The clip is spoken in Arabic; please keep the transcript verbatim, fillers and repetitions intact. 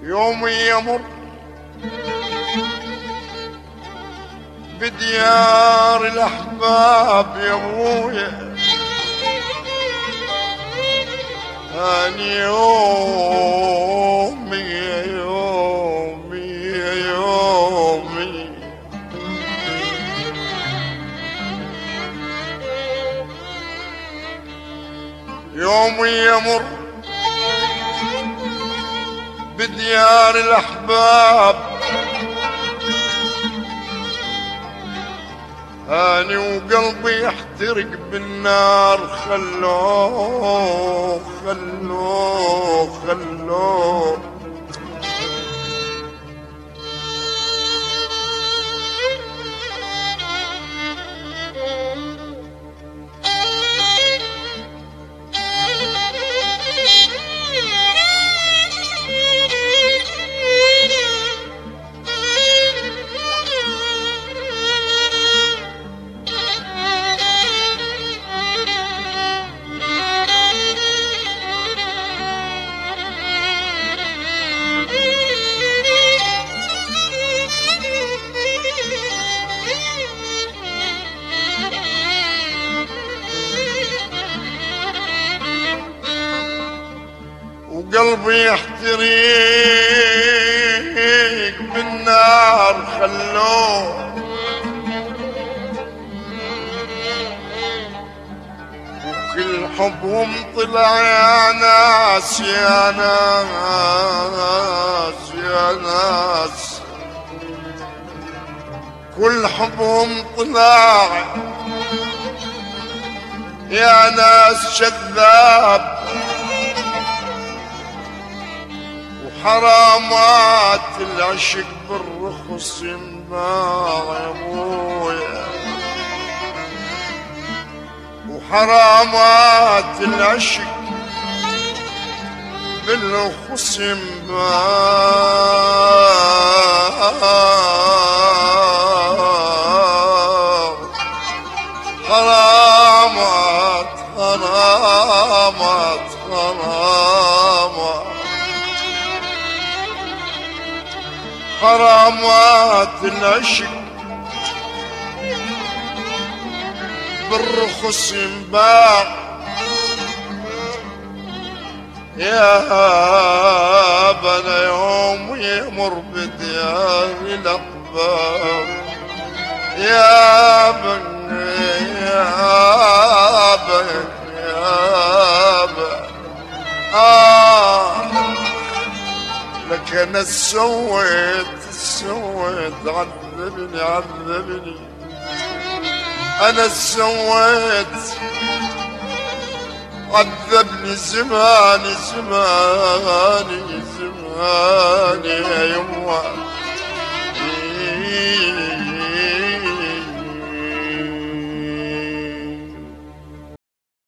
يوم يمر بديار الأحباب يا ابويا، أني يومي يا يومي يا يومي يومي يمر بديار الأحباب، أني وقلبي يحترق بالنار. خلوه خلوه خلوه وقلبي يحترق بالنار. خلوه وكل حبهم طلع يا ناس يا ناس يا ناس، كل حبهم طلع يا ناس شذاب، حرامات العشق بالرخص ينباع يا ابويا، وحرامات العشق بالرخص ينباع. حرامات حرامات حرامات حرامات العشق بالرخص ينباع. يا بنا يوم يمر بديار الأحباب، يا بنا يا بنا يا بنا آه لك أنا سويت سويت عذبني عذبني، أنا سويت عذبني زماني زماني زماني يا يما.